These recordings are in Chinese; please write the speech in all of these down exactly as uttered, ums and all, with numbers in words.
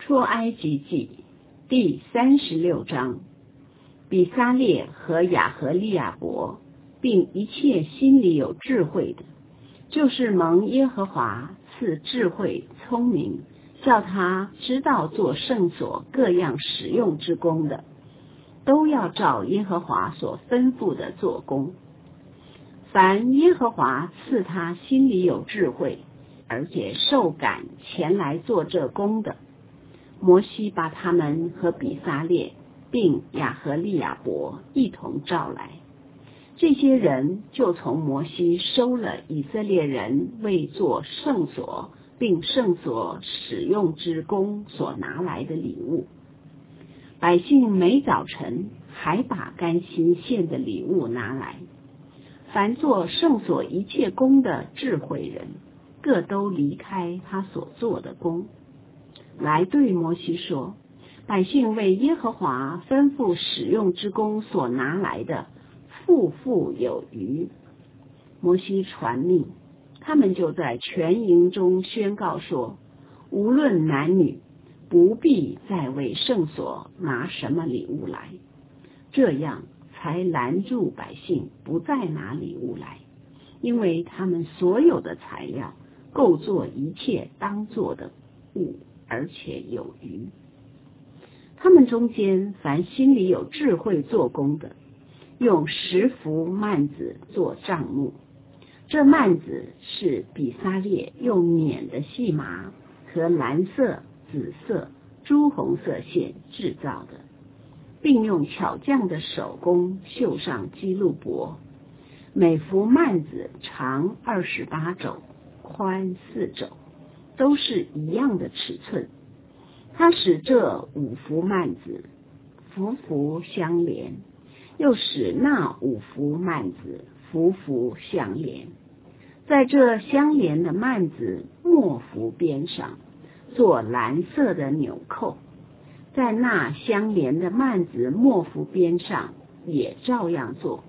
出埃及记第三十六章，比撒列和亚和利亚伯，并一切心里有智慧的，就是蒙耶和华赐智慧聪明，叫他知道做圣所各样使用之功的，都要照耶和华所吩咐的做工。凡耶和华赐他心里有智慧，而且受感前来做这工的，摩西把他们和比撒列并亚和利亚伯一同召来，这些人就从摩西收了以色列人为做圣所并圣所使用之功所拿来的礼物。百姓每早晨还把甘心献的礼物拿来，凡做圣所一切工的智慧人，各都离开他所做的工，来对摩西说，百姓为耶和华吩咐使用之功所拿来的，富富有余。摩西传命，他们就在全营中宣告说，无论男女，不必再为圣所拿什么礼物来，这样才拦住百姓不再拿礼物来，因为他们所有的材料够做一切当做的物，而且有余。他们中间凡心里有智慧做工的，用十幅幔子做帐幕，这幔子是比撒列用捻的细麻和蓝色、紫色、朱红色线制造的，并用巧匠的手工绣上基路伯。每幅幔子长二十八肘，宽四肘，都是一样的尺寸。他使这五幅幔子幅幅相连，又使那五幅幔子幅幅相连，在这相连的幔子末幅边上做蓝色的纽扣，在那相连的幔子末幅边上也照样做。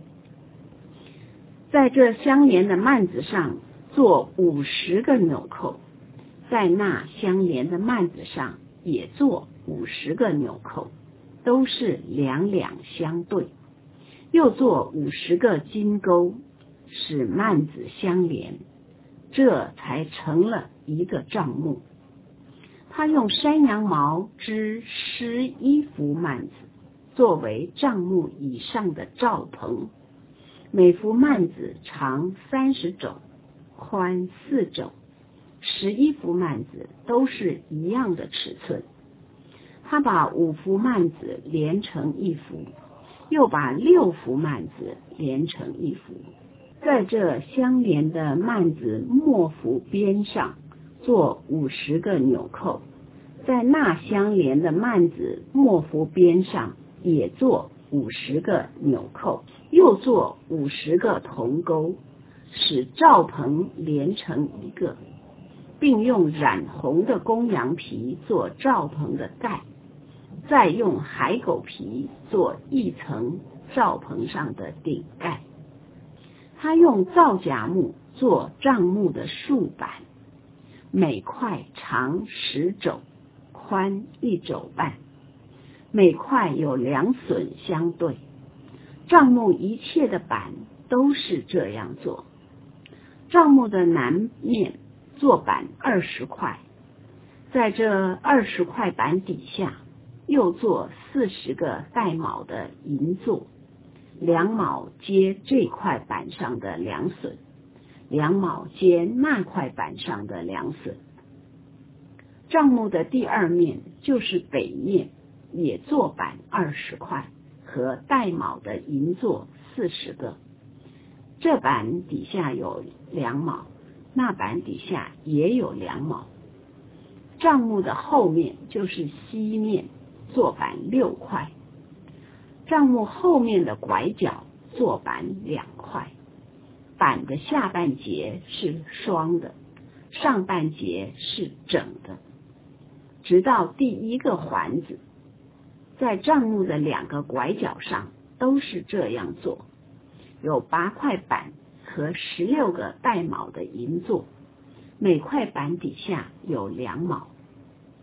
在这相连的幔子上做五十个纽扣，在那相连的幔子上也做五十个纽扣，都是两两相对，又做五十个金钩，使幔子相连，这才成了一个帐幕。他用山羊毛织十一幅幔子，作为帐幕以上的罩棚，每幅幔子长三十肘，宽四肘，十一幅幔子都是一样的尺寸。他把五幅幔子连成一幅，又把六幅幔子连成一幅，在这相连的幔子末幅边上做五十个纽扣，在那相连的幔子末幅边上也做五十个纽扣，又做五十个铜钩，使罩棚连成一个，并用染红的公羊皮做罩棚的盖，再用海狗皮做一层罩棚上的顶盖。他用皂荚木做帐幕的竖板，每块长十肘，宽一肘半，每块有两榫相对。帐幕一切的板都是这样做。帐幕的南面做板二十块，在这二十块板底下又做四十个带卯的银座，两卯接这块板上的两榫，两卯接那块板上的两榫。帐幕的第二面就是北面，也做板二十块和带卯的银座四十个，这板底下有两卯，那板底下也有两卯。帐幕的后面就是西面，做板六块。帐幕后面的拐角做板两块，板的下半截是双的，上半截是整的，直到第一个环子。在帐幕的两个拐角上都是这样做，有八块板和十六个带卯的银座，每块板底下有两卯。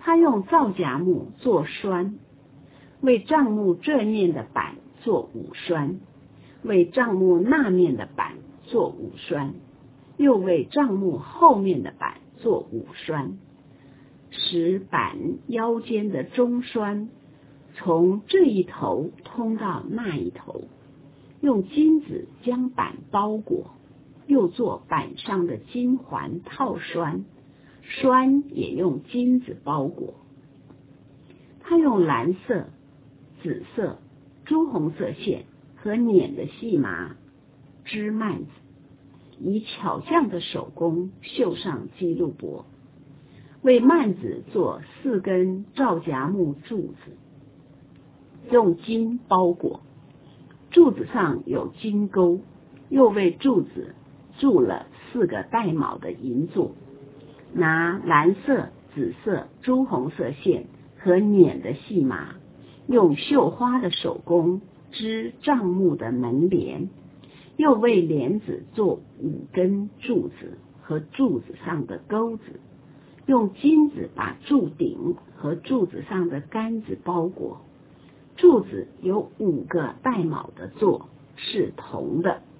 他用皂荚木做栓，为帐幕这面的板做五栓，为帐幕那面的板做五栓，又为帐幕后面的板做五栓，使板腰间的中栓从这一头通到那一头，用金子将板包裹，又做板上的金环套栓，栓也用金子包裹。他用蓝色、紫色、朱红色线和捻的细麻织幔子，以巧匠的手工绣上基路伯，为幔子做四根皂荚木柱子，用金包裹，柱子上有金钩，又为柱子铸了四个带卯的银座，拿蓝色、紫色、朱红色线和捻的细麻，用绣花的手工织帐幕的门帘，又为帘子做五根柱子和柱子上的钩子，用金子把柱顶和柱子上的杆子包裹。柱子有五个带卯的座，是铜的。